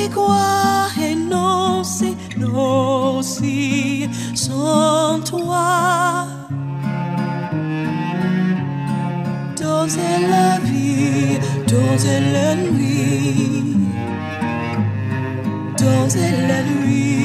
c'est quoi et non, c'est non, si sans toi. Dans la vie, dans la nuit, dans la nuit.